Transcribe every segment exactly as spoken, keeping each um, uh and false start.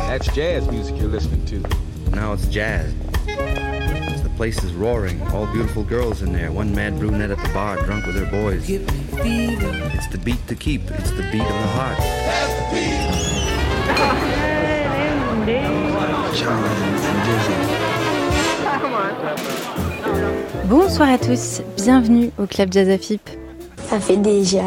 That's jazz music you're listening to. Now it's jazz. The place is roaring. All beautiful girls in there. One mad brunette at the bar, drunk with her boys. It's the beat to keep. It's the beat of the heart. That's the beat. Bonsoir à tous, bienvenue au Club Jazz Afip. Ça fait déjà...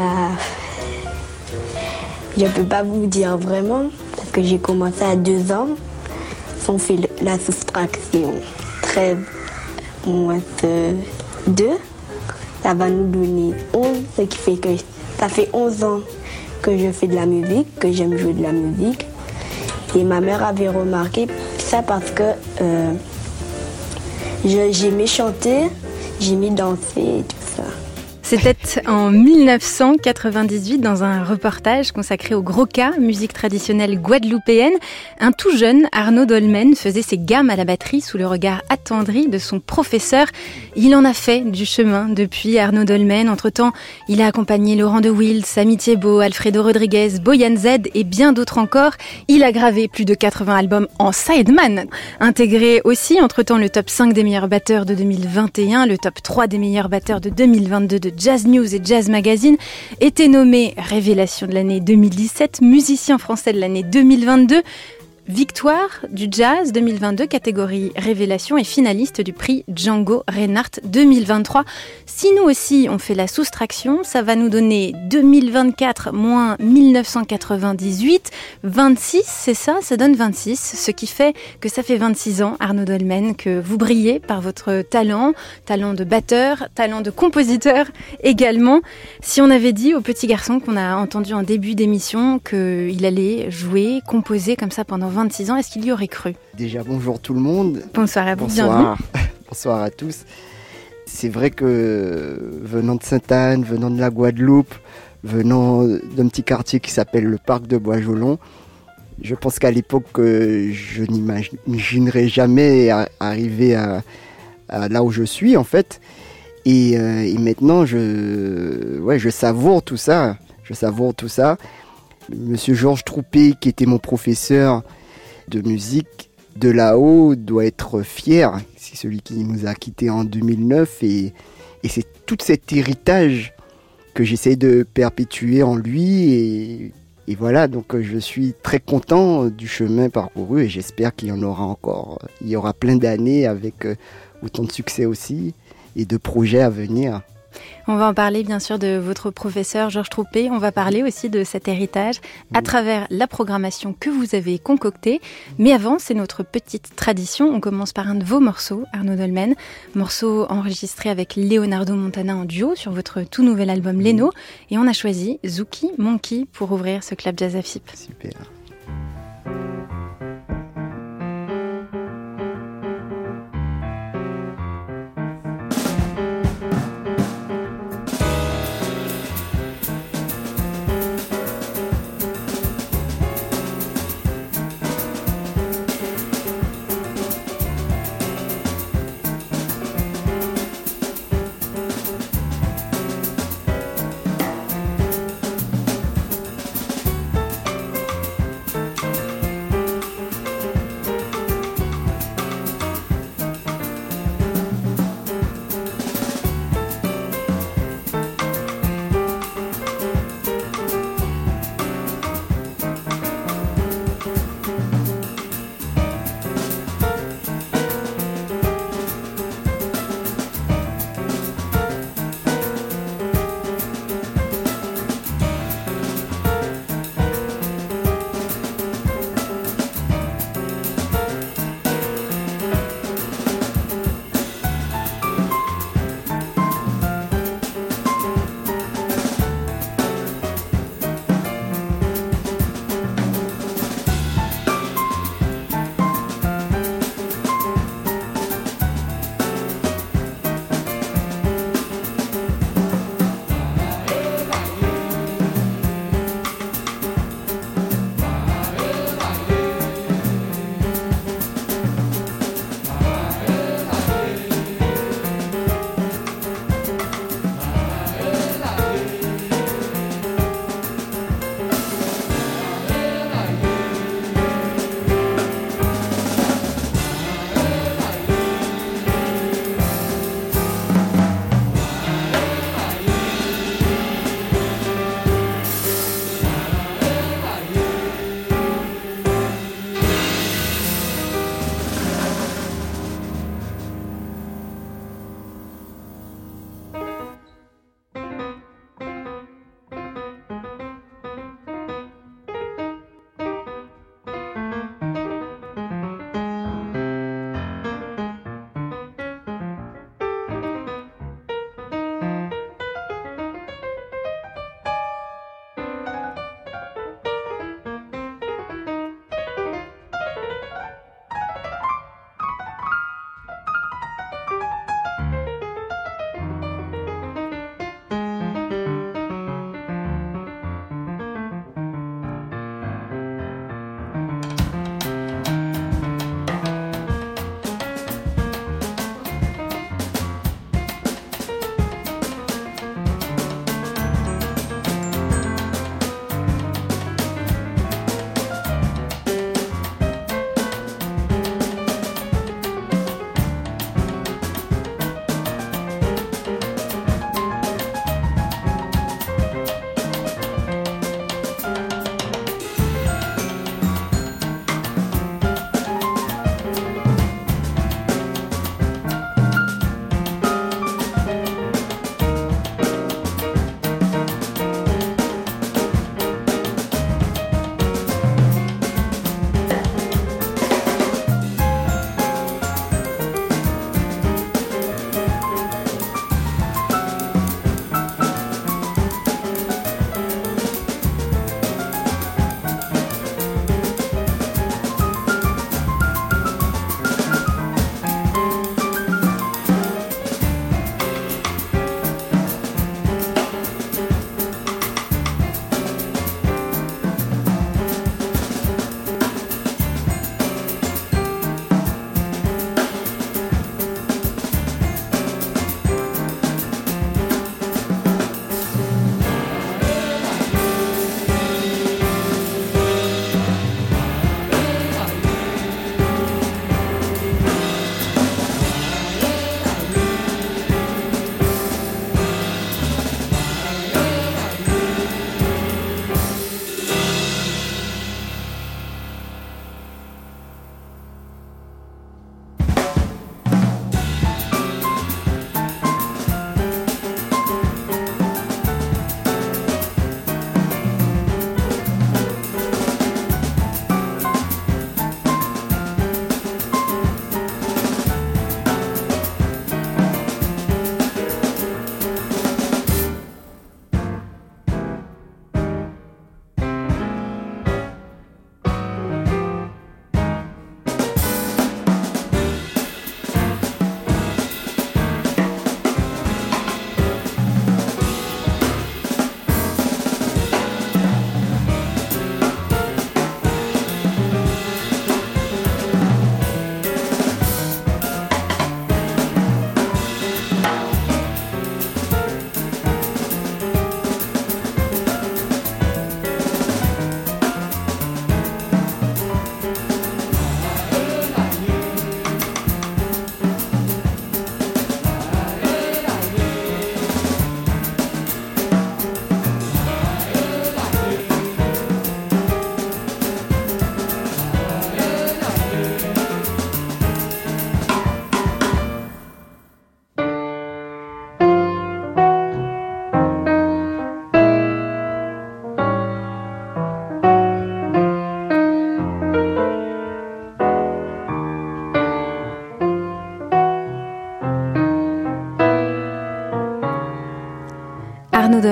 Je peux pas vous dire vraiment, parce que j'ai commencé à deux ans. Si on fait la soustraction treize moins deux, ça va nous donner onze, ce qui fait que ça fait onze ans que je fais de la musique, que j'aime jouer de la musique. Et ma mère avait remarqué ça parce que euh, je, j'aimais chanter, j'aimais danser et tout ça. C'était en dix-neuf cent quatre-vingt-dix-huit dans un reportage consacré au Gros-Ka, musique traditionnelle guadeloupéenne. Un tout jeune Arnaud Dolmen faisait ses gammes à la batterie sous le regard attendri de son professeur. Il en a fait du chemin depuis Arnaud Dolmen. Entre-temps, il a accompagné Laurent de Wild, Samy Thiebaud, Alfredo Rodriguez, Boyan Z et bien d'autres encore. Il a gravé plus de quatre-vingts albums en sideman. Intégré aussi entre-temps le top cinq des meilleurs batteurs de deux mille vingt et un, le top trois des meilleurs batteurs de deux mille vingt-deux de Jazz News et Jazz Magazine, était nommé Révélation de l'année deux mille dix-sept, musicien français de l'année deux mille vingt-deux, victoire du Jazz deux mille vingt-deux, catégorie Révélation et finaliste du prix Django Reinhardt deux mille vingt-trois. Si nous aussi on fait la soustraction, ça va nous donner deux mille vingt-quatre moins dix-neuf cent quatre-vingt-dix-huit, vingt-six, c'est ça, ça donne vingt-six, ce qui fait que ça fait vingt-six ans, Arnaud Dolmen, que vous brillez par votre talent, talent de batteur, talent de compositeur également. Si on avait dit au petit garçon qu'on a entendu en début d'émission qu'il allait jouer, composer comme ça pendant vingt-six ans, est-ce qu'il y aurait cru ? Déjà, bonjour tout le monde. Bonsoir à vous, Bonsoir. bienvenue. Bonsoir à tous. C'est vrai que venant de Sainte-Anne, venant de la Guadeloupe, venant d'un petit quartier qui s'appelle le Parc de Bois-Jolon, je pense qu'à l'époque, je n'imaginerais jamais arriver à, à là où je suis en fait. Et, et maintenant, je, ouais, je savoure tout ça. Je savoure tout ça. Monsieur Georges Troupé, qui était mon professeur de musique de là-haut, doit être fier. C'est celui qui nous a quittés en deux mille neuf et, et c'est tout cet héritage que j'essaie de perpétuer en lui et, et voilà, donc je suis très content du chemin parcouru et j'espère qu'il y en aura encore. Il y aura plein d'années avec autant de succès aussi et de projets à venir. On va en parler bien sûr de votre professeur Georges Troupé, on va parler aussi de cet héritage à mmh. travers la programmation que vous avez concoctée. Mais avant, c'est notre petite tradition, on commence par un de vos morceaux, Arnaud Dolmen, morceau enregistré avec Leonardo Montana en duo sur votre tout nouvel album mmh. Leno, et on a choisi Zouki Monkey pour ouvrir ce Club Jazz Afip. Super.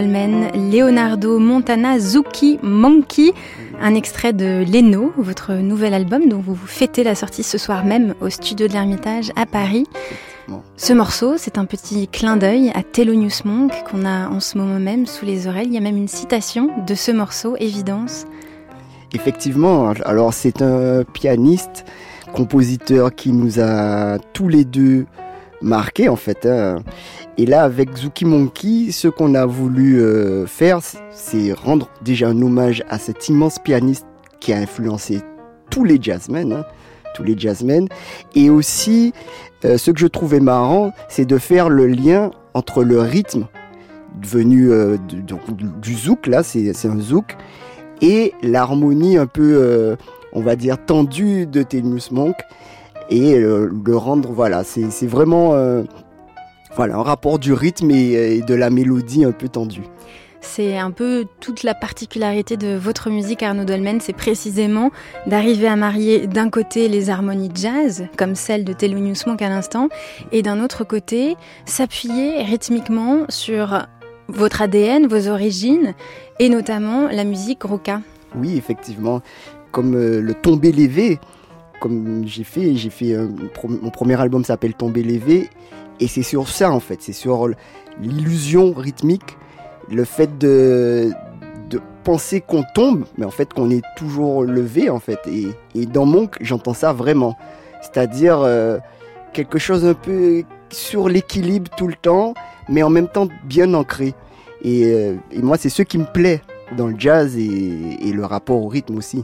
Dolmen, Leonardo Montana, Zuki Monkey, un extrait de Leno, votre nouvel album dont vous fêtez la sortie ce soir même au studio de l'Ermitage à Paris. Ce morceau, c'est un petit clin d'œil à Thelonious Monk qu'on a en ce moment même sous les oreilles. Il y a même une citation de ce morceau, Évidence. Effectivement, alors c'est un pianiste, compositeur qui nous a tous les deux marqués en fait. Hein. Et là, avec Zuki Monkey, ce qu'on a voulu euh, faire, c'est rendre déjà un hommage à cet immense pianiste qui a influencé tous les jazzmen, hein, tous les jazzmen. Et aussi, euh, ce que je trouvais marrant, c'est de faire le lien entre le rythme venu euh, du, du zouk, là, c'est, c'est un zouk, et l'harmonie un peu, euh, on va dire, tendue de Thelonious Monk, et euh, le rendre, voilà, c'est, c'est vraiment euh, voilà, un rapport du rythme et, et de la mélodie un peu tendue. C'est un peu toute la particularité de votre musique, Arnaud Dolmen, c'est précisément d'arriver à marier d'un côté les harmonies jazz, comme celle de Thelonious Monk à l'instant, et d'un autre côté, s'appuyer rythmiquement sur votre A D N, vos origines, et notamment la musique Gros-Ka. Oui, effectivement, comme euh, le Tombé Lévé, comme j'ai fait, j'ai fait euh, mon premier album s'appelle Tombé Lévé, et c'est sur ça en fait, c'est sur l'illusion rythmique, le fait de, de penser qu'on tombe, mais en fait qu'on est toujours levé en fait. Et, et dans Monk, j'entends ça vraiment. C'est-à-dire euh, quelque chose un peu sur l'équilibre tout le temps, mais en même temps bien ancré. Et, euh, et moi, c'est ce qui me plaît dans le jazz et, et le rapport au rythme aussi.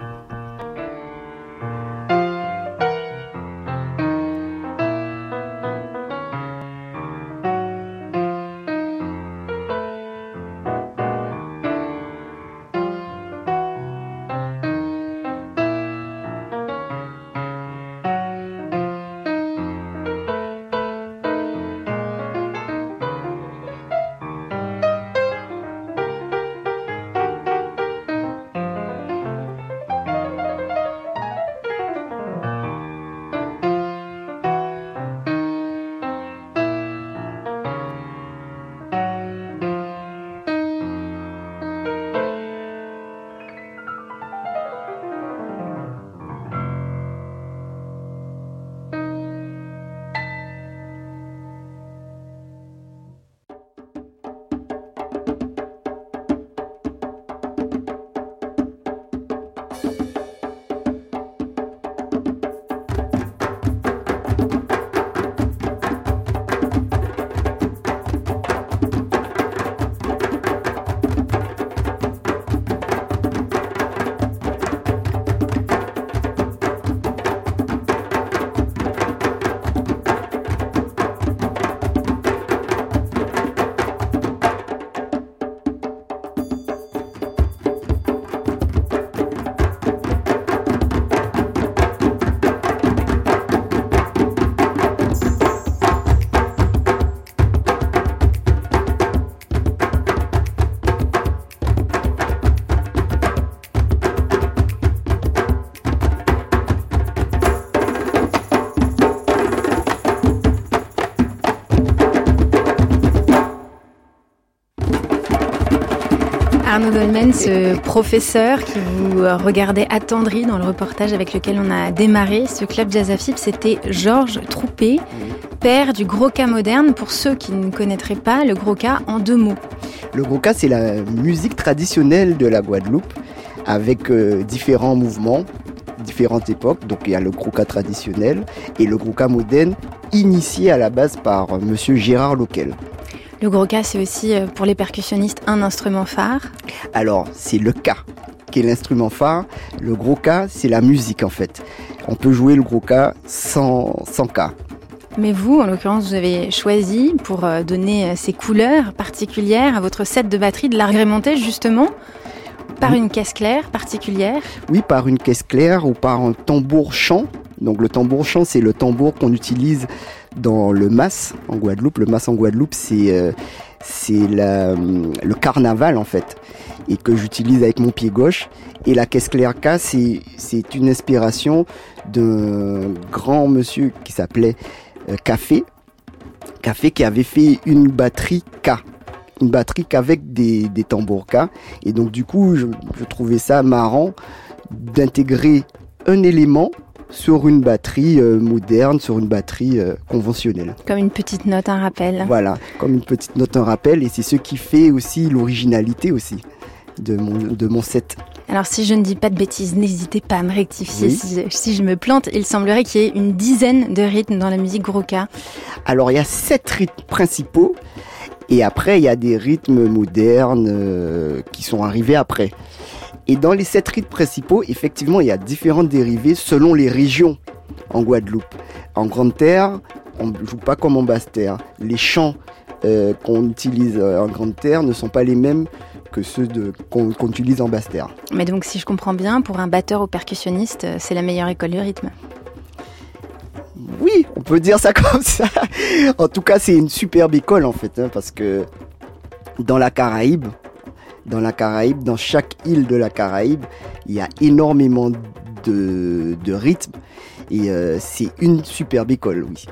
Arnaud Dolmen, ce professeur qui vous regardait attendri dans le reportage avec lequel on a démarré ce club Jazz A F I B, c'était Georges Troupé, père du Gros-Ka moderne. Pour ceux qui ne connaîtraient pas le Gros-Ka, en deux mots. Le Gros-Ka, c'est la musique traditionnelle de la Guadeloupe avec euh, différents mouvements, différentes époques. Donc il y a le Gros-Ka traditionnel et le Gros-Ka moderne, initié à la base par euh, monsieur Gérard Loquel. Le Gros-Ka, c'est aussi, pour les percussionnistes, un instrument phare. Alors, c'est le Ka qui est l'instrument phare. Le Gros-Ka, c'est la musique, en fait. On peut jouer le Gros-Ka sans, sans Ka. Mais vous, en l'occurrence, vous avez choisi, pour donner ces couleurs particulières à votre set de batterie, de l'agrémenter justement par oui. une caisse claire particulière. Oui, par une caisse claire ou par un tambour-chant. Donc le tambour-chant, c'est le tambour qu'on utilise dans le mas en Guadeloupe. Le mas en Guadeloupe, c'est, euh, c'est la, le carnaval en fait, et que j'utilise avec mon pied gauche. Et la caisse claire K, c'est, c'est une inspiration d'un grand monsieur qui s'appelait euh, Café. Café qui avait fait une batterie K. une batterie qu'avec des, des tambourkas. Et donc du coup, je, je trouvais ça marrant d'intégrer un élément sur une batterie euh, moderne, sur une batterie euh, conventionnelle. Comme une petite note, un rappel. Voilà, comme une petite note, un rappel. Et c'est ce qui fait aussi l'originalité aussi de mon, de mon set. Alors si je ne dis pas de bêtises, n'hésitez pas à me rectifier Oui. si, si je me plante. Il semblerait qu'il y ait une dizaine de rythmes dans la musique Gros-Ka. Alors il y a sept rythmes principaux et après il y a des rythmes modernes euh, qui sont arrivés après. Et dans les sept rythmes principaux, effectivement, il y a différentes dérivées selon les régions en Guadeloupe. En Grande Terre, on ne joue pas comme en Basse Terre. Les chants euh, qu'on utilise en Grande Terre ne sont pas les mêmes que ceux de, qu'on, qu'on utilise en Basse Terre. Mais donc si je comprends bien, pour un batteur ou percussionniste, c'est la meilleure école du rythme. Oui, on peut dire ça comme ça. En tout cas, c'est une superbe école en fait, hein, parce que dans la Caraïbe, dans la Caraïbe, dans chaque île de la Caraïbe, il y a énormément de, de rythmes et euh, c'est une superbe école, oui.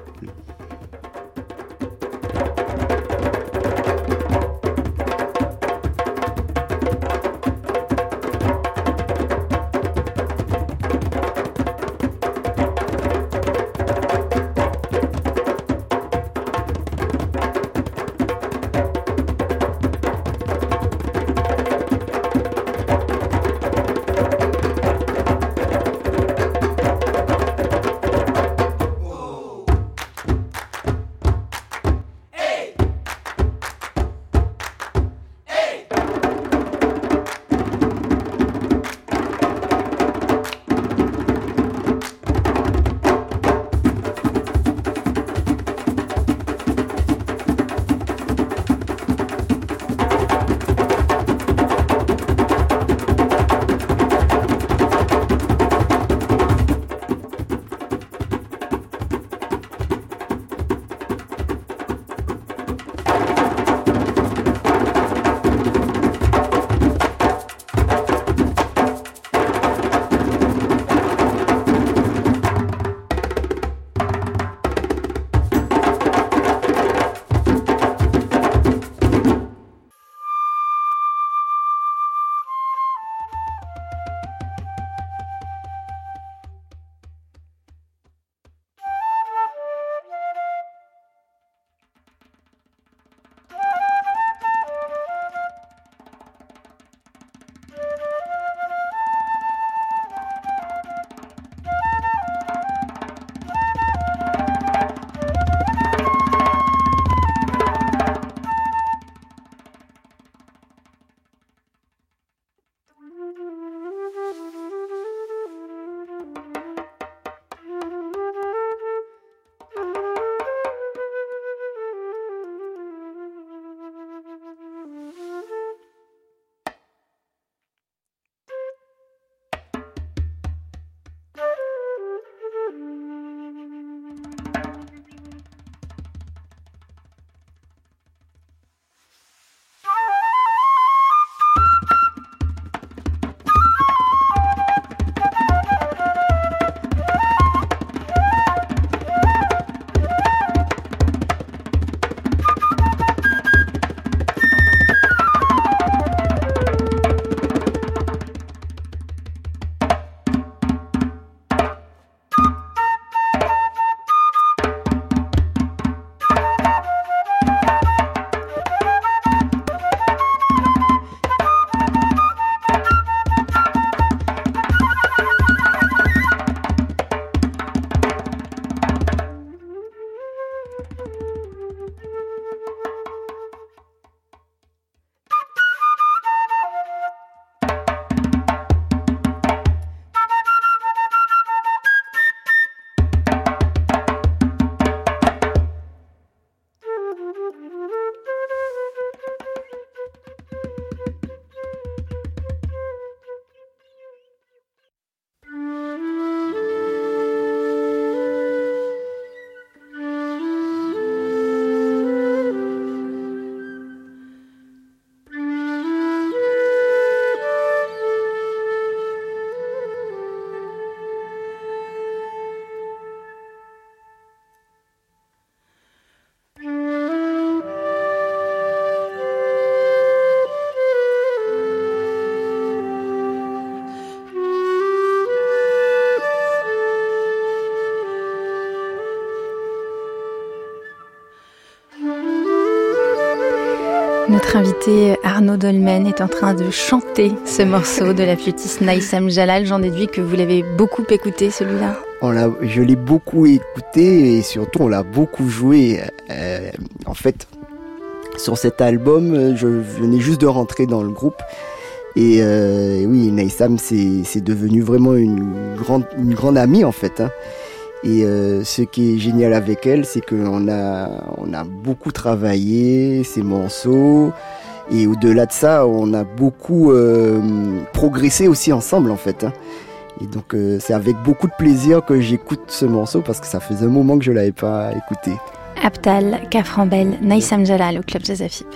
Notre invité Arnaud Dolmen est en train de chanter ce morceau de la flûtiste Naïsam Jalal. J'en déduis que vous l'avez beaucoup écouté, celui-là. On l'a, je l'ai beaucoup écouté et surtout on l'a beaucoup joué. Euh, en fait, sur cet album, je venais juste de rentrer dans le groupe. Et euh, oui, Naïsam, c'est, c'est devenu vraiment une grande, une grande amie en fait. Hein. Et euh, ce qui est génial avec elle, c'est qu'on a, on a beaucoup travaillé ces morceaux. Et au-delà de ça, on a beaucoup euh, progressé aussi ensemble en fait. Hein. Et donc euh, c'est avec beaucoup de plaisir que j'écoute ce morceau parce que ça faisait un moment que je ne l'avais pas écouté. Abtal, Kaframbel, Naïsam Jalal au Club Jazz Afip.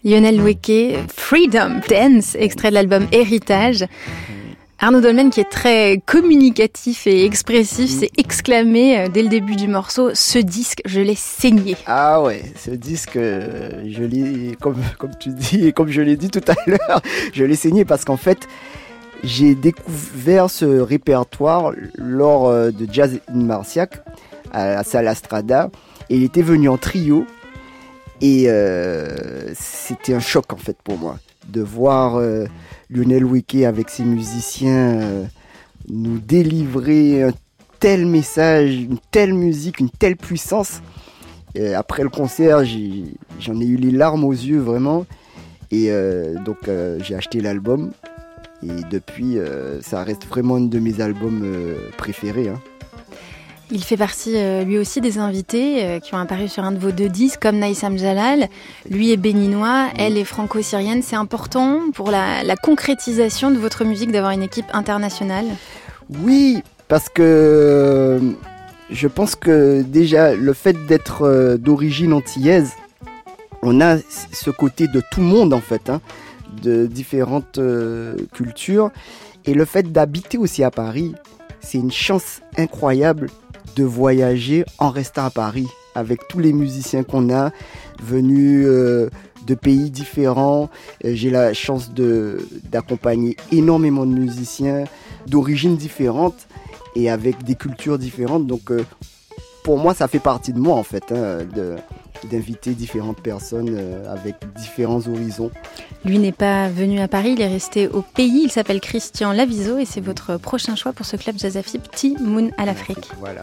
Lionel Weke, Freedom Dance, extrait de l'album Héritage. Arnaud Dolmen, qui est très communicatif et expressif, s'est exclamé dès le début du morceau « Ce disque, je l'ai saigné ». Ah ouais, ce disque, je l'ai, comme, comme tu dis et comme je l'ai dit tout à l'heure, je l'ai saigné parce qu'en fait, j'ai découvert ce répertoire lors de Jazz in Marciac, à la salle Astrada, et il était venu en trio, et euh, c'était un choc en fait pour moi, de voir euh, Lionel Weke avec ses musiciens euh, nous délivrer un tel message, une telle musique, une telle puissance. Et après le concert, j'ai, j'en ai eu les larmes aux yeux vraiment, et euh, donc euh, j'ai acheté l'album. Et depuis, euh, ça reste vraiment un de mes albums euh, préférés. Hein. Il fait partie euh, lui aussi des invités euh, qui ont apparu sur un de vos deux disques, comme Naïsam Jalal. Lui est béninois, elle est franco-syrienne. C'est important pour la, la concrétisation de votre musique d'avoir une équipe internationale ? Oui, parce que euh, je pense que déjà, le fait d'être euh, d'origine antillaise, on a ce côté de tout le monde en fait, hein, de différentes euh, cultures, et le fait d'habiter aussi à Paris, c'est une chance incroyable de voyager en restant à Paris avec tous les musiciens qu'on a venus euh, de pays différents. J'ai la chance de, d'accompagner énormément de musiciens d'origines différentes et avec des cultures différentes, donc euh, pour moi ça fait partie de moi en fait, hein, de d'inviter différentes personnes euh, avec différents horizons. Lui n'est pas venu à Paris, il est resté au pays. Il s'appelle Christian Laviso et c'est votre prochain choix pour ce club Jazz Afib, Ti Moun à l'Afrique. Voilà.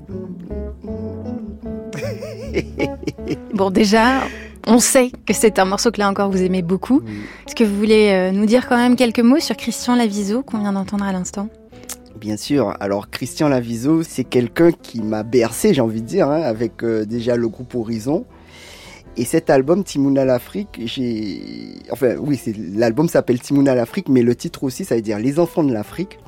Bon, déjà, on sait que c'est un morceau que là encore vous aimez beaucoup. Oui. Est-ce que vous voulez euh, nous dire quand même quelques mots sur Christian Laviso qu'on vient d'entendre à l'instant ? Bien sûr. Alors, Christian Laviso, c'est quelqu'un qui m'a bercé, j'ai envie de dire, hein, avec euh, déjà le groupe Horizon. Et cet album, Timouna l'Afrique, j'ai... Enfin, oui, c'est... l'album s'appelle Timouna l'Afrique, mais le titre aussi, ça veut dire Les enfants de l'Afrique.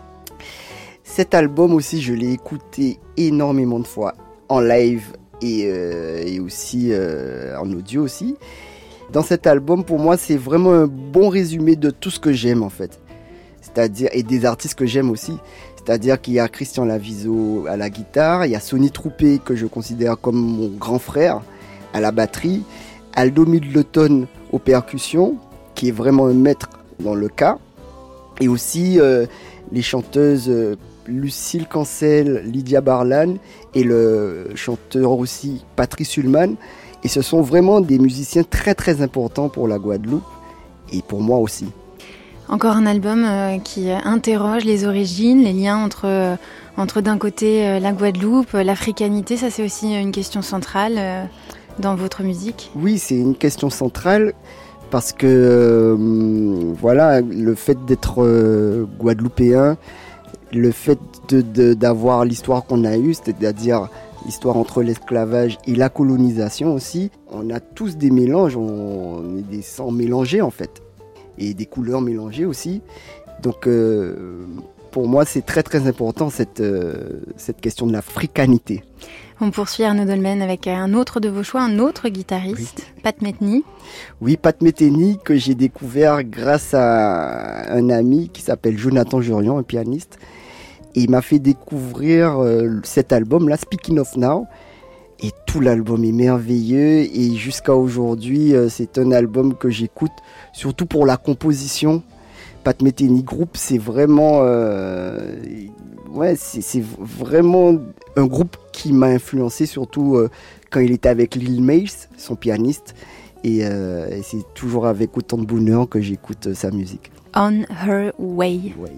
Cet album aussi, je l'ai écouté énormément de fois, en live et, euh, et aussi euh, en audio aussi. Dans cet album, pour moi, c'est vraiment un bon résumé de tout ce que j'aime, en fait. C'est-à-dire, et des artistes que j'aime aussi. C'est-à-dire qu'il y a Christian Laviso à la guitare, il y a Sonny Troupé, que je considère comme mon grand frère, à la batterie, Aldo Middleton aux percussions, qui est vraiment un maître dans le cas, et aussi euh, les chanteuses euh, Lucille Cancel, Lydia Barlan, et le chanteur aussi Patrice Ullman. Et ce sont vraiment des musiciens très très importants pour la Guadeloupe, et pour moi aussi. Encore un album euh, qui interroge les origines, les liens entre, euh, entre d'un côté euh, la Guadeloupe, l'africanité, ça c'est aussi une question centrale euh, dans votre musique. Oui, c'est une question centrale parce que euh, voilà, le fait d'être euh, guadeloupéen, le fait de, de, d'avoir l'histoire qu'on a eue, c'est-à-dire l'histoire entre l'esclavage et la colonisation aussi, on a tous des mélanges, on est des sangs mélangés en fait. Et des couleurs mélangées aussi. Donc euh, pour moi c'est très très important cette, euh, cette question de l'africanité. On poursuit Arnaud Dolmen avec un autre de vos choix, un autre guitariste, oui. Pat Metheny. Oui, Pat Metheny que j'ai découvert grâce à un ami qui s'appelle Jonathan Jurion, un pianiste. Et il m'a fait découvrir euh, cet album, là, Speaking of Now. Et tout l'album est merveilleux et jusqu'à aujourd'hui, euh, c'est un album que j'écoute, surtout pour la composition. Pat Metheny Group, c'est vraiment, euh, ouais, c'est, c'est vraiment un groupe qui m'a influencé, surtout euh, quand il était avec Lil Mace, son pianiste. Et, euh, et c'est toujours avec autant de bonheur que j'écoute euh, sa musique. On Her Way. Ouais.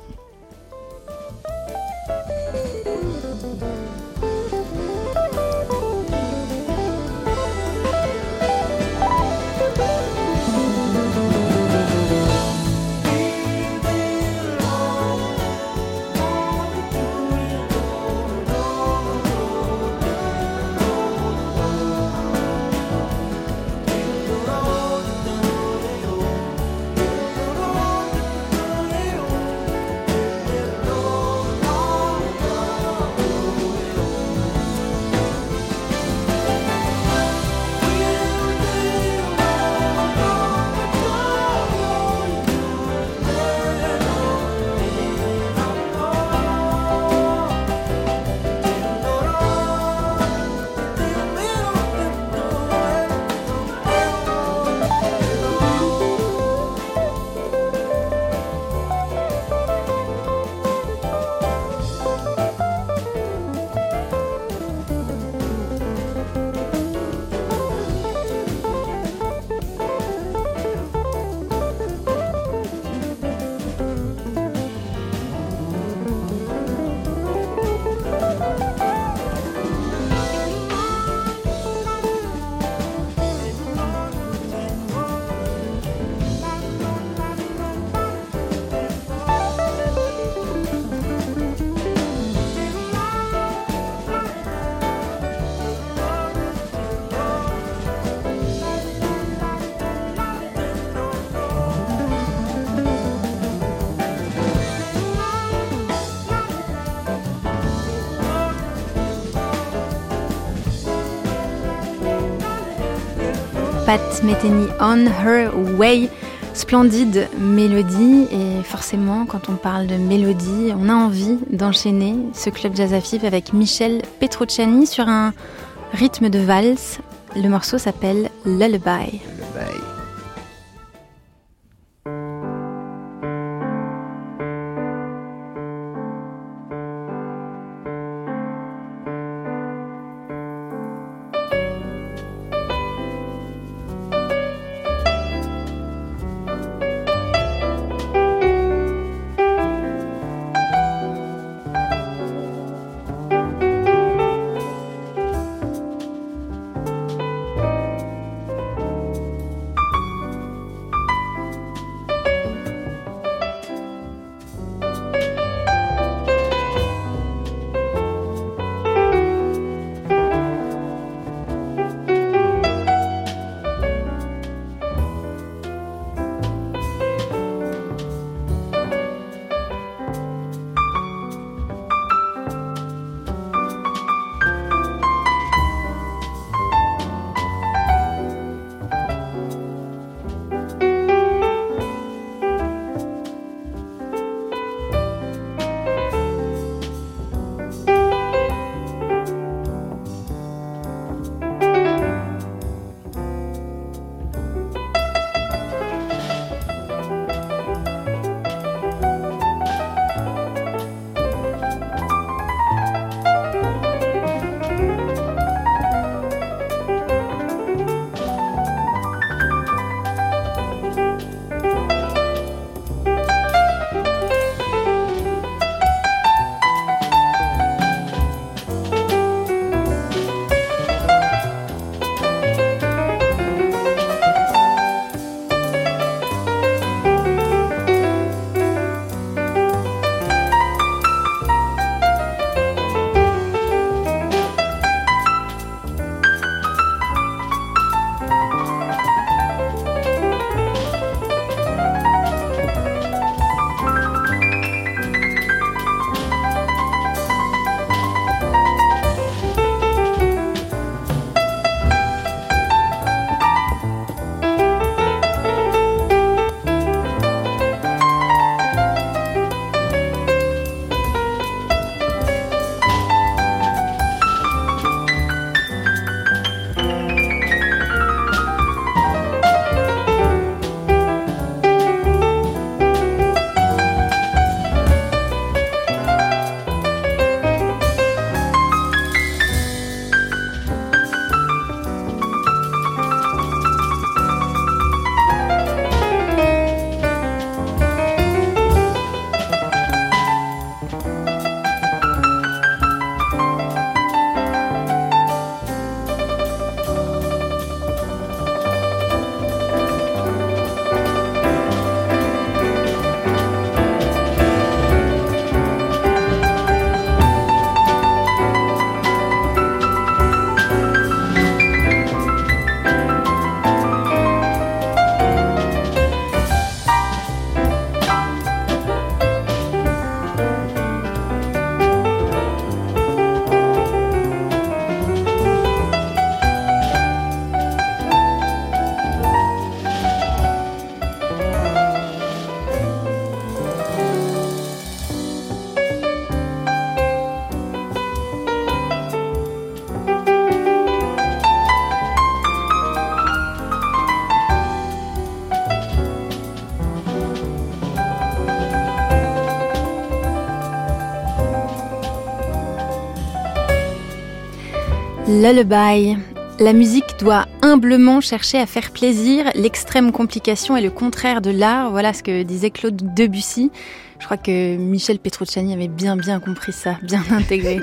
Pat Metheny, On Her Way, splendide mélodie, et forcément quand on parle de mélodie, on a envie d'enchaîner ce club jazz à Fives avec Michel Petrucciani sur un rythme de valse. Le morceau s'appelle Lullaby. Lullaby. Lullaby. La musique doit humblement chercher à faire plaisir. L'extrême complication est le contraire de l'art. Voilà ce que disait Claude Debussy. Je crois que Michel Petrucciani avait bien bien compris ça, bien intégré.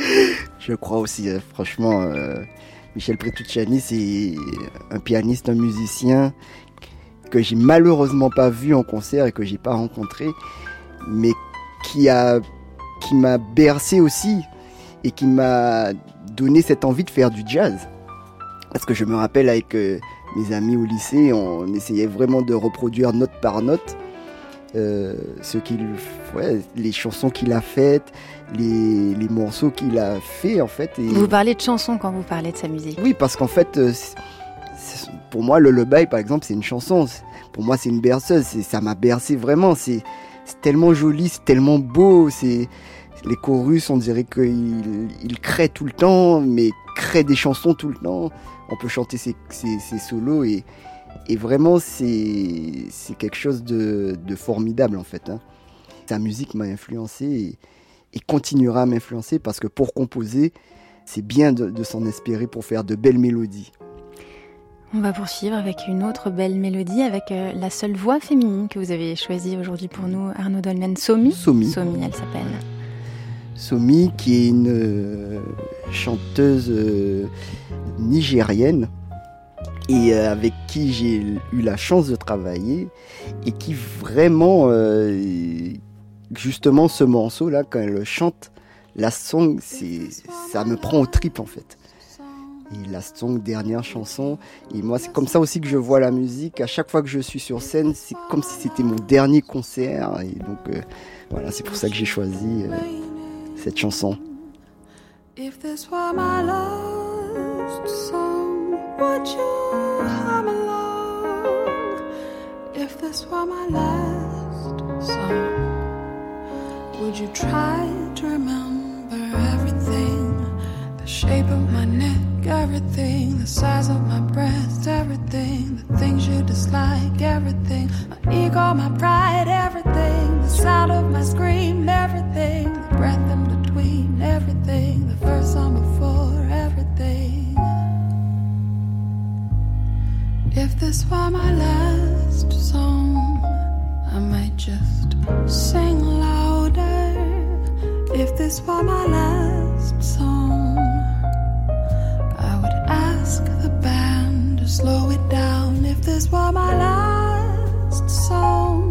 Je crois aussi, euh, franchement, euh, Michel Petrucciani, c'est un pianiste, un musicien que j'ai malheureusement pas vu en concert et que j'ai pas rencontré, mais qui a, qui m'a bercé aussi et qui m'a donné cette envie de faire du jazz. Parce que je me rappelle avec euh, mes amis au lycée, on essayait vraiment de reproduire note par note euh, ce qu'il, ouais, les chansons qu'il a faites, les, les morceaux qu'il a fait en fait. Et... Vous parlez de chansons quand vous parlez de sa musique. Oui, parce qu'en fait, euh, c'est, c'est, pour moi, le Lullaby par exemple, c'est une chanson. C'est, pour moi, c'est une berceuse. C'est, ça m'a bercé vraiment. C'est, c'est tellement joli, c'est tellement beau. C'est les chorus, on dirait qu'il il crée tout le temps, mais crée des chansons tout le temps. On peut chanter ses, ses, ses solos et, et vraiment c'est, c'est quelque chose de, de formidable en fait. Hein. Sa musique m'a influencé et, et continuera à m'influencer parce que pour composer, c'est bien de, de s'en inspirer pour faire de belles mélodies. On va poursuivre avec une autre belle mélodie, avec euh, la seule voix féminine que vous avez choisie aujourd'hui pour nous, Arnaud Dolmen. Somi. Somi. Somi, elle s'appelle. Somi, qui est une euh, chanteuse euh, nigérienne et euh, avec qui j'ai eu la chance de travailler et qui vraiment, euh, justement ce morceau-là, quand elle chante, la song, c'est, ça me prend aux tripes en fait. Et la song, dernière chanson, et moi c'est comme ça aussi que je vois la musique. À chaque fois que je suis sur scène, c'est comme si c'était mon dernier concert et donc euh, voilà, c'est pour ça que j'ai choisi euh, cette chanson. If this were my last song, would you hum along? If this were my last song, would you try to remember everything? The shape of my neck, everything, the size of my breast, everything, the things you dislike, everything, my ego, my pride, everything, the sound of my scream, everything, the breath in between, everything, the first song before, everything. If this were my last song, I might just sing louder. If this were my last song, I would ask the band to slow it down. If this were my last song,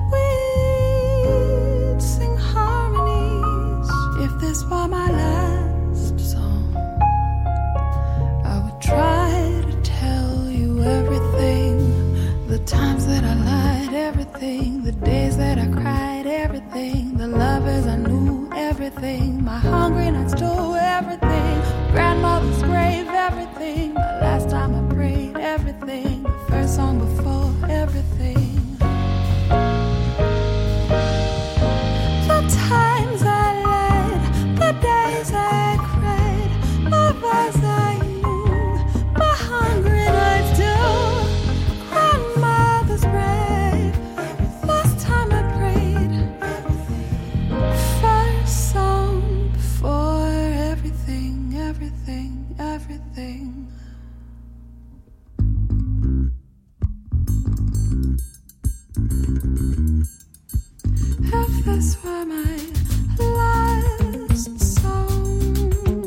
we'd sing harmonies. If this were my last song, I would try to tell you everything. The times that I lied, everything. The days that I cried, everything. The lovers I knew, everything. My hungry nights too, everything. Grandmother's grave, everything. The last time I prayed, everything. The first song before, everything. The times I lied, the days I cried, lovers I knew, my hungry nights too. Grandmother's grave, last time I prayed. First song before everything, everything, everything. If this were my last song,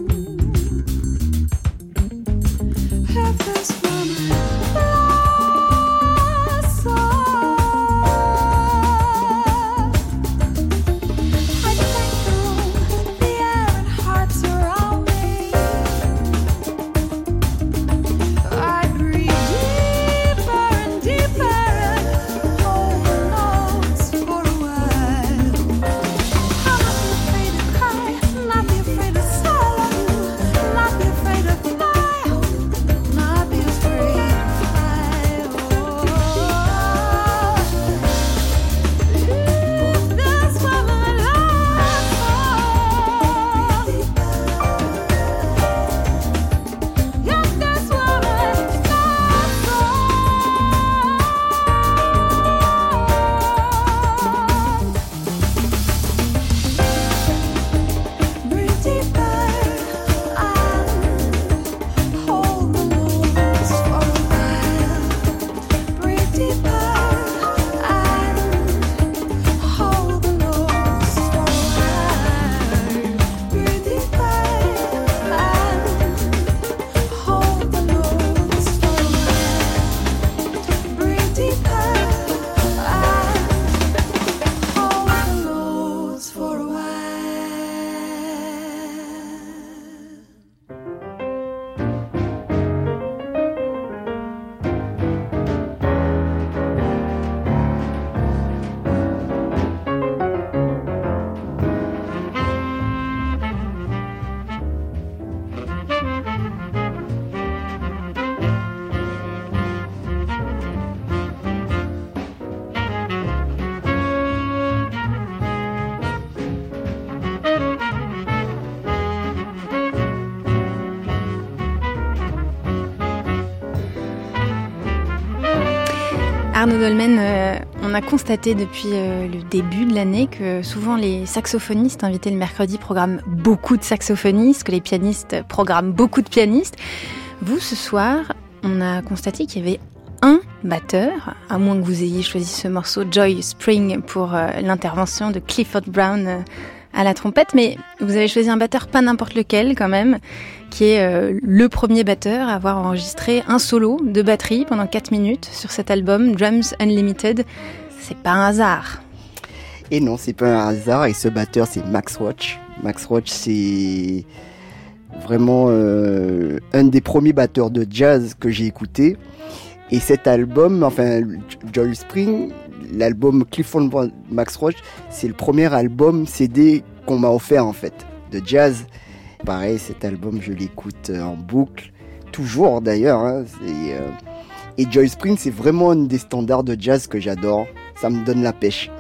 if this were my last song, I'd thank the room, the air and hearts around me. I'd breathe deeper and deeper, hold notes for a while. Arnaud Dolmen, euh, on a constaté depuis euh, le début de l'année que souvent les saxophonistes invités le mercredi programment beaucoup de saxophonistes, que les pianistes programment beaucoup de pianistes. Vous, ce soir, on a constaté qu'il y avait un batteur, à moins que vous ayez choisi ce morceau Joy Spring pour euh, l'intervention de Clifford Brown euh, à la trompette, mais vous avez choisi un batteur pas n'importe lequel quand même, qui est euh, le premier batteur à avoir enregistré un solo de batterie pendant quatre minutes sur cet album Drums Unlimited. C'est pas un hasard. Et non, c'est pas un hasard, et ce batteur c'est Max Roach. Max Roach c'est vraiment euh, un des premiers batteurs de jazz que j'ai écouté. Et cet album, enfin Joy Spring, l'album Clifford Brown Max Roach, c'est le premier album C D qu'on m'a offert en fait, de jazz. Pareil, cet album je l'écoute en boucle, toujours d'ailleurs. Hein, c'est, euh... Et Joy Spring c'est vraiment un des standards de jazz que j'adore, ça me donne la pêche.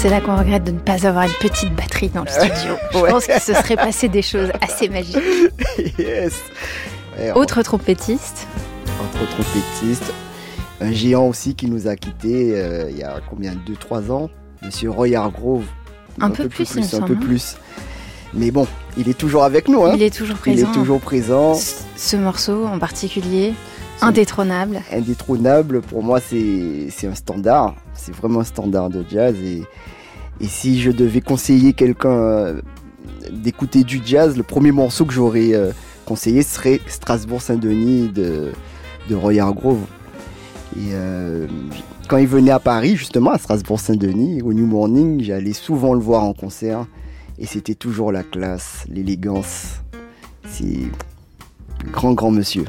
C'est là qu'on regrette de ne pas avoir une petite batterie dans le studio. Je Ouais. pense que ce serait passé des choses assez magiques. Yes. Ouais, Autre trompettiste, Entre trompettistes, un géant aussi qui nous a quittés euh, il y a combien, deux trois ans, Monsieur Roy Hargrove. Un peu plus, il me un semble, peu hein. plus. Mais bon, il est toujours avec nous. Hein. il est toujours Il présent. est toujours présent, Ce- Ce morceau en particulier, Ce- indétrônable. indétrônable. Pour moi, c'est c'est un standard. C'est vraiment un standard de jazz. Et, et si je devais conseiller quelqu'un euh, d'écouter du jazz, le premier morceau que j'aurais euh, conseillé serait Strasbourg-Saint-Denis de, de Roy Hargrove. Et euh, quand il venait à Paris, justement, à Strasbourg-Saint-Denis, au New Morning, j'allais souvent le voir en concert. Et c'était toujours la classe, l'élégance. C'est grand, grand monsieur.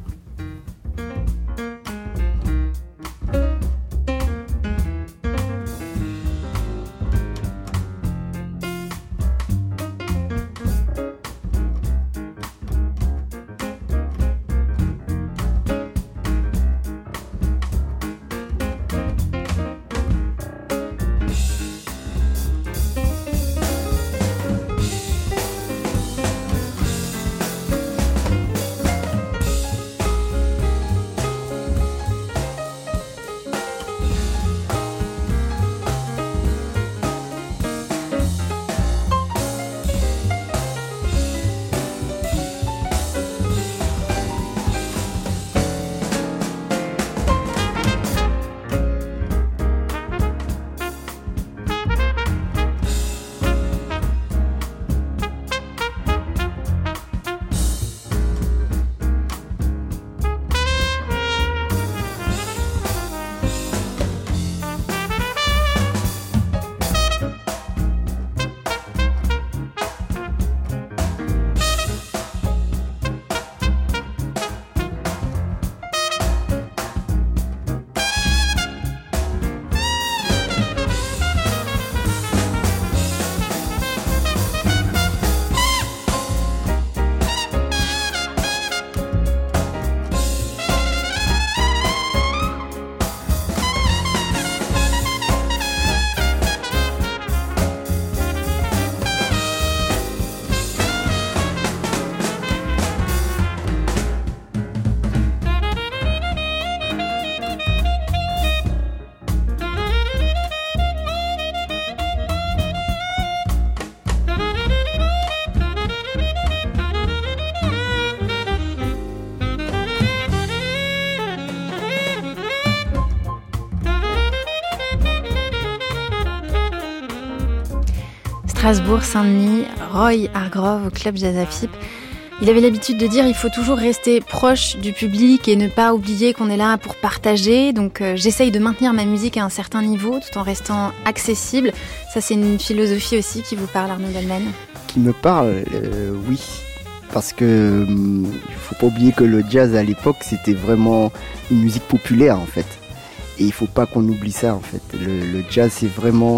Strasbourg, Saint-Denis, Roy Hargrove au club Jazz à Fippe. Il avait l'habitude de dire il faut toujours rester proche du public et ne pas oublier qu'on est là pour partager. Donc euh, j'essaye de maintenir ma musique à un certain niveau tout en restant accessible. Ça, c'est une philosophie aussi qui vous parle, Arnaud Dolmen. Qui me parle, euh, oui. Parce que hum, il faut pas oublier que le jazz à l'époque, c'était vraiment une musique populaire en fait. Et il faut pas qu'on oublie ça en fait. Le, le jazz, c'est vraiment...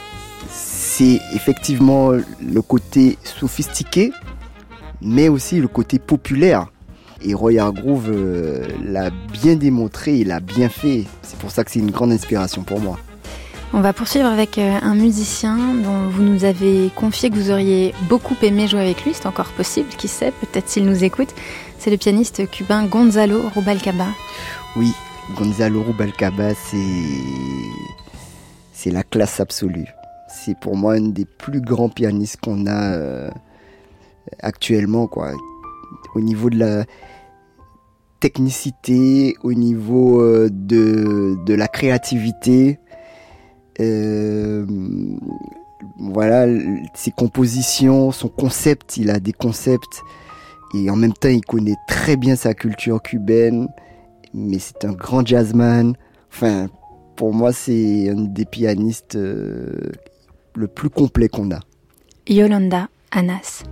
C'est effectivement le côté sophistiqué, mais aussi le côté populaire. Et Roy Hargrove euh, l'a bien démontré, il l'a bien fait. C'est pour ça que c'est une grande inspiration pour moi. On va poursuivre avec euh, un musicien dont vous nous avez confié que vous auriez beaucoup aimé jouer avec lui. C'est encore possible, qui sait, peut-être s'il nous écoute. C'est le pianiste cubain Gonzalo Rubalcaba. Oui, Gonzalo Rubalcaba, c'est... c'est la classe absolue. C'est pour moi un des plus grands pianistes qu'on a euh, actuellement, quoi. Au niveau de la technicité, au niveau euh, de, de la créativité, euh, voilà, ses compositions, son concept, il a des concepts et en même temps il connaît très bien sa culture cubaine, mais c'est un grand jazzman. Enfin, pour moi c'est un des pianistes euh, le plus complet qu'on a. Yolanda Anas.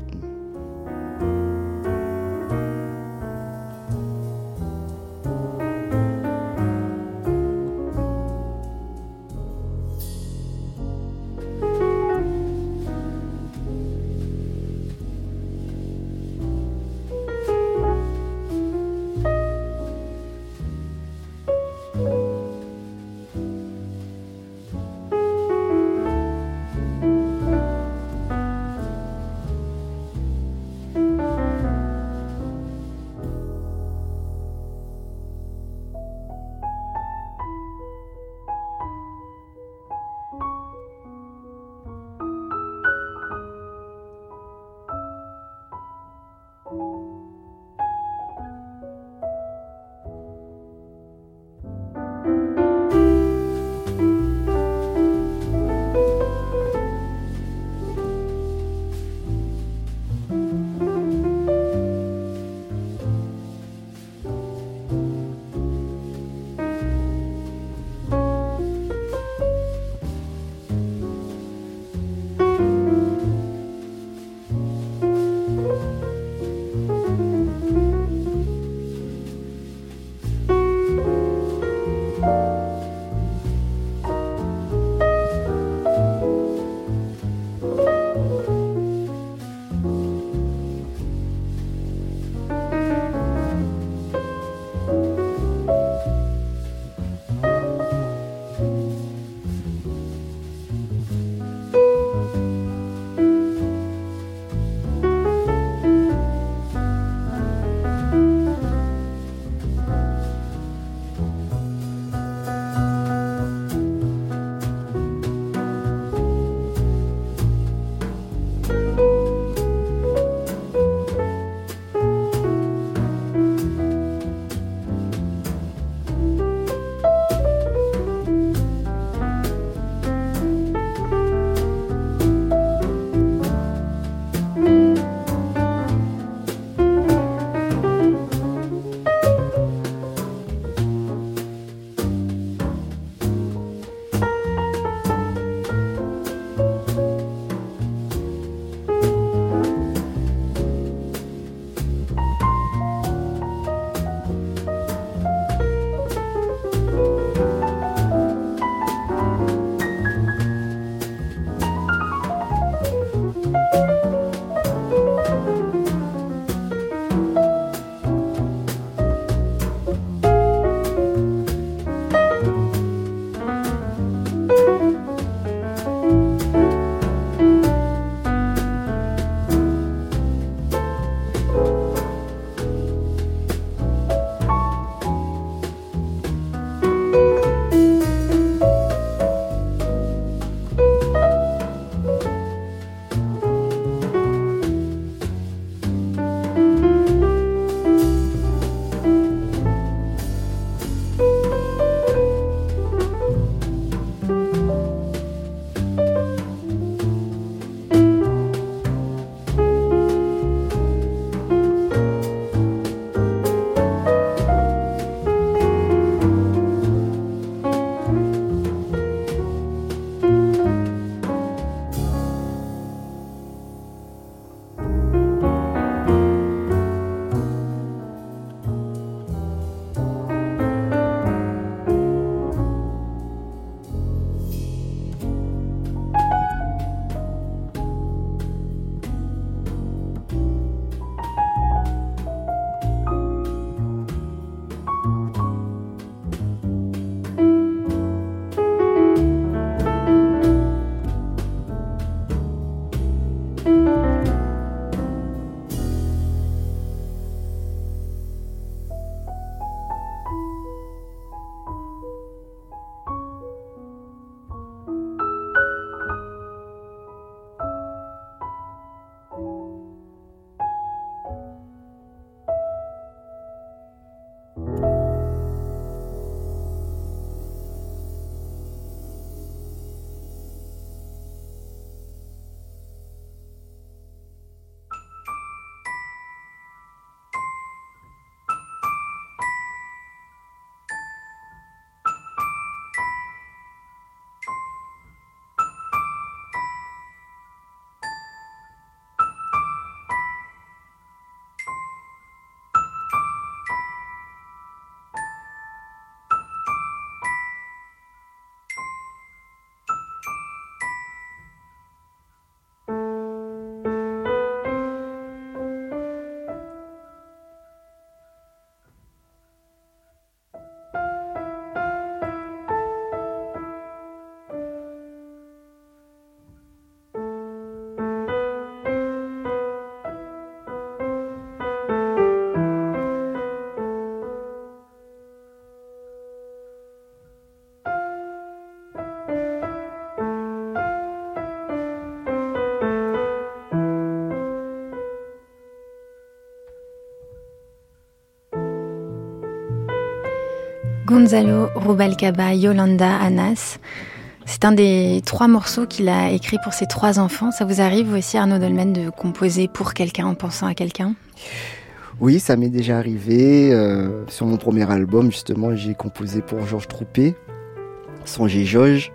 Gonzalo Rubalcaba Yolanda Anas. C'est un des trois morceaux qu'il a écrit pour ses trois enfants. Ça vous arrive, vous aussi, Arnaud Dolmen, de composer pour quelqu'un en pensant à quelqu'un ? Oui, ça m'est déjà arrivé. Euh, sur mon premier album, justement, j'ai composé pour Georges Troupé, Songez Georges.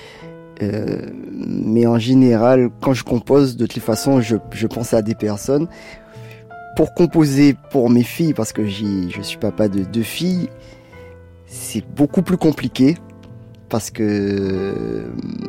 Euh, mais en général, quand je compose, de toute façon, je, je pense à des personnes. Pour composer pour mes filles, parce que j'ai, je suis papa de deux filles, c'est beaucoup plus compliqué parce que euh,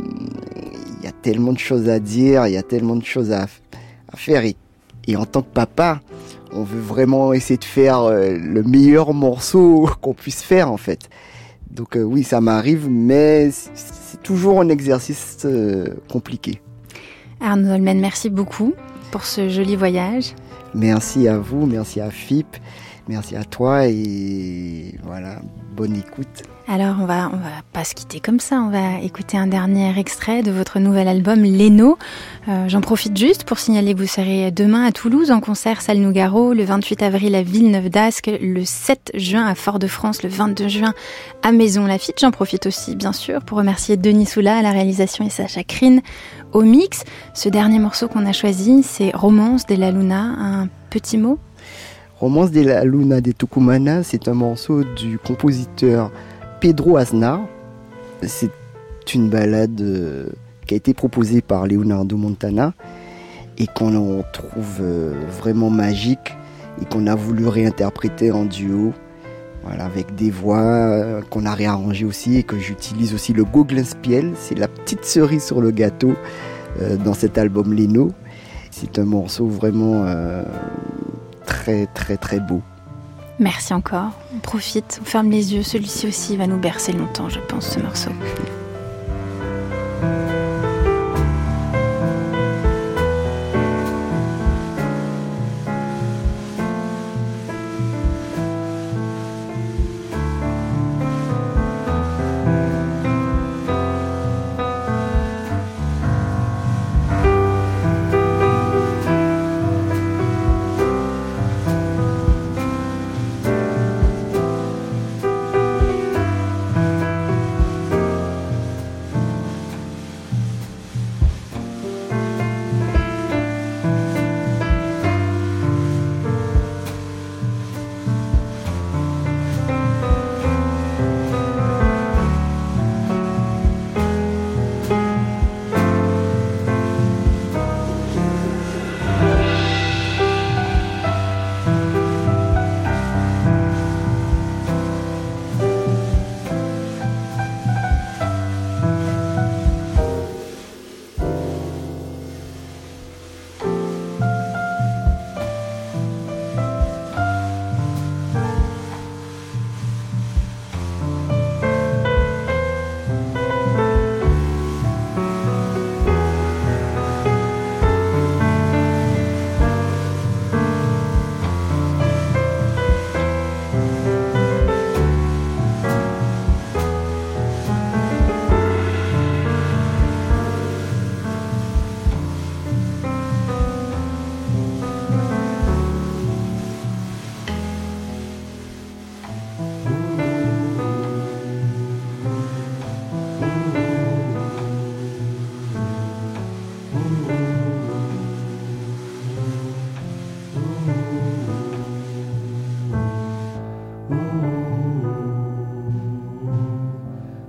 y a tellement de choses à dire, il y a tellement de choses à, à faire et, et en tant que papa, on veut vraiment essayer de faire euh, le meilleur morceau qu'on puisse faire en fait. Donc euh, oui, ça m'arrive, mais c'est, c'est toujours un exercice euh, compliqué. Arnaud Dolmen, merci beaucoup pour ce joli voyage. Merci à vous, merci à F I P, merci à toi et voilà, bonne écoute. Alors on va, on va pas se quitter comme ça, on va écouter un dernier extrait de votre nouvel album Léno. Euh, j'en profite juste pour signaler que vous serez demain à Toulouse en concert Salle Nougaro, le vingt-huit avril à Villeneuve-d'Ascq, le sept juin à Fort-de-France, le vingt-deux juin à Maison-Lafitte. J'en profite aussi bien sûr pour remercier Denis Soula à la réalisation et Sacha Krine au mix. Ce dernier morceau qu'on a choisi, c'est Romance de la Luna, un petit mot. Romance de la Luna de Tucumana, c'est un morceau du compositeur Pedro Aznar. C'est une ballade euh, qui a été proposée par Leonardo Montana et qu'on trouve euh, vraiment magique et qu'on a voulu réinterpréter en duo, voilà, avec des voix euh, qu'on a réarrangées aussi et que j'utilise aussi le Goglinspiel. C'est la petite cerise sur le gâteau euh, dans cet album Léno. C'est un morceau vraiment euh, très très très beau. Merci encore, on profite, on ferme les yeux, celui-ci aussi va nous bercer longtemps, je pense, ce morceau.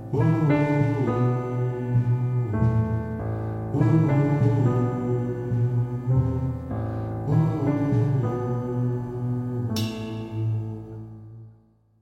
Whoa.